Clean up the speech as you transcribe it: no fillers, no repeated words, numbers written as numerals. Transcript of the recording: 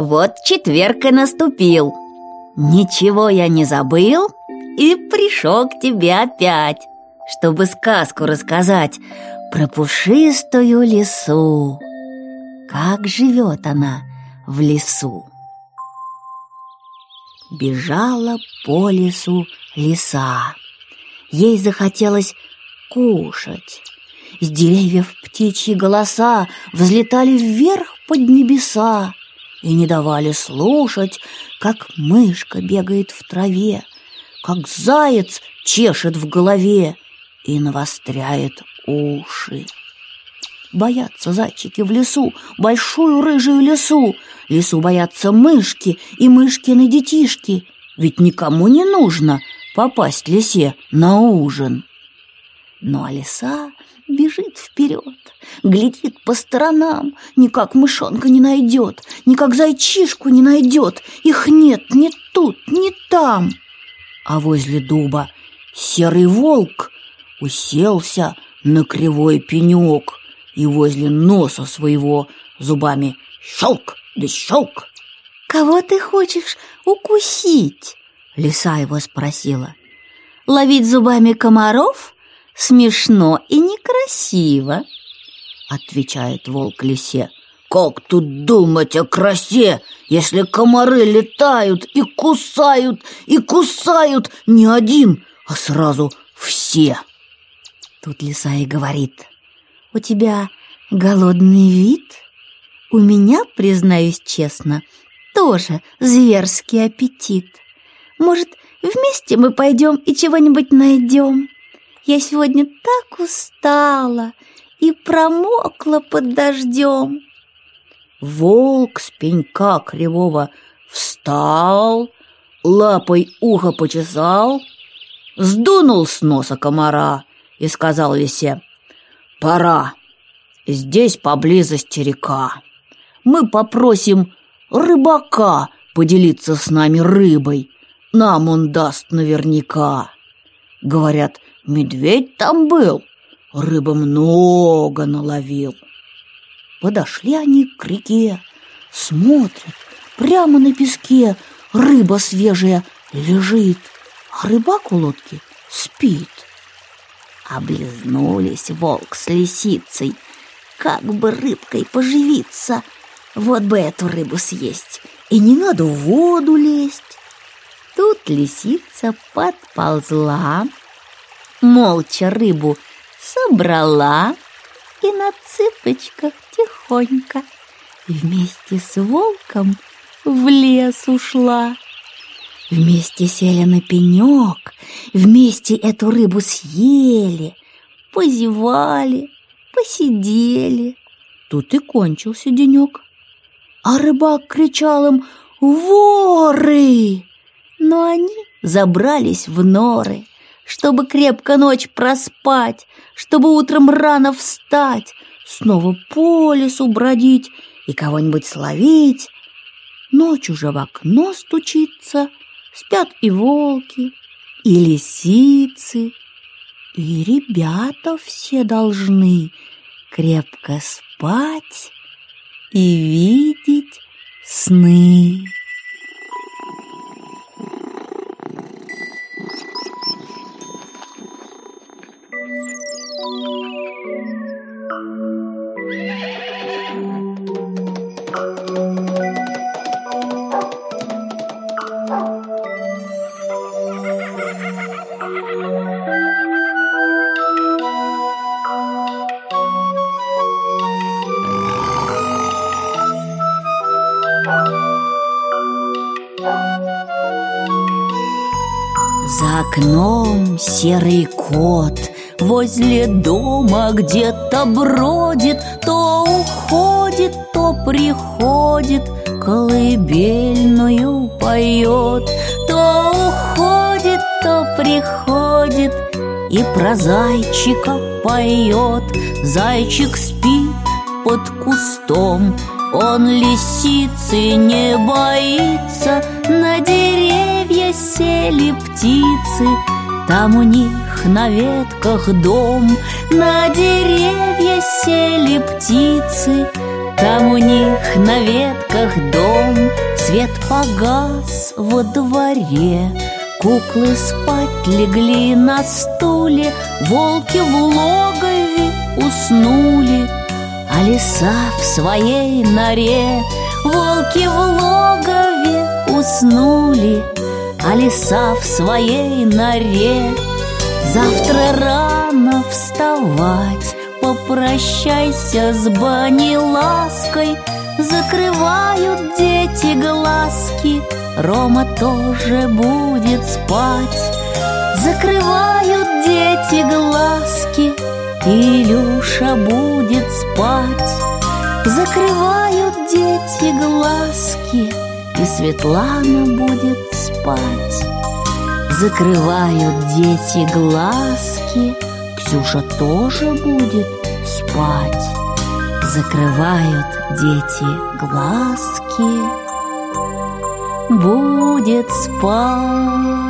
Вот четверг и наступил. Ничего я не забыл и пришел к тебе опять, чтобы сказку рассказать про пушистую лису. Как живет она в лесу. Бежала по лесу лиса. Ей захотелось кушать. С деревьев птичьи голоса взлетали вверх под небеса и не давали слушать, как мышка бегает в траве, как заяц чешет в голове и навостряет уши. Боятся зайчики в лесу, большую рыжую лису. Лису боятся мышки и мышкины детишки, ведь никому не нужно попасть лисе на ужин. Ну а лиса бежит вперед, глядит по сторонам, никак мышонка не найдет, никак зайчишку не найдет. Их нет ни тут, ни там. А возле дуба серый волк уселся на кривой пенек и возле носа своего зубами щелк да щелк. «Кого ты хочешь укусить?» — лиса его спросила. «Ловить зубами комаров смешно и некрасиво», — отвечает волк лисе. «Как тут думать о красе, если комары летают и кусают не один, а сразу все?» Тут лиса и говорит: «У тебя голодный вид? У меня, признаюсь честно, тоже зверский аппетит. Может, вместе мы пойдем и чего-нибудь найдем? Я сегодня так устала и промокла под дождем». Волк с пенька кривого встал, лапой ухо почесал, сдунул с носа комара и сказал лисе: «Пора, здесь поблизости река. Мы попросим рыбака поделиться с нами рыбой, нам он даст наверняка. Говорят, медведь там был, рыбы много наловил». Подошли они к реке, смотрят, прямо на песке рыба свежая лежит, а рыбак у лодки спит. Облизнулись волк с лисицей, как бы рыбкой поживиться, вот бы эту рыбу съесть, и не надо в воду лезть. Тут лисица подползла, молча рыбу собрала и на цыпочках тихонько вместе с волком в лес ушла. Вместе сели на пенек, вместе эту рыбу съели, позевали, посидели. Тут и кончился денек. А рыбак кричал им: «Воры!» Но они забрались в норы, чтобы крепко ночь проспать, чтобы утром рано встать, снова по лесу бродить и кого-нибудь словить. Ночь уже в окно стучится, спят и волки, и лисицы, и ребята все должны крепко спать и видеть сны. За окном серый кот возле дома где-то бродит, то уходит, то приходит, колыбельную поет. То уходит, то приходит и про зайчика поет. Зайчик спит под кустом, он лисицы не боится. На деревья сели птицы, там у них на ветках дом. На деревья сели птицы, Там у них на ветках дом, свет погас во дворе. Куклы спать легли на стуле, волки в логове уснули, а лиса в своей норе. Волки в логове уснули, а лиса в своей норе. Завтра рано вставать, попрощайся с Бани лаской. Закрывают дети глазки, Рома тоже будет спать. Закрывают дети глазки, Илюша будет спать. Закрывают дети глазки, и Светлана будет спать. Закрывают дети глазки, Ксюша тоже будет спать. Закрывают дети глазки, будет спать.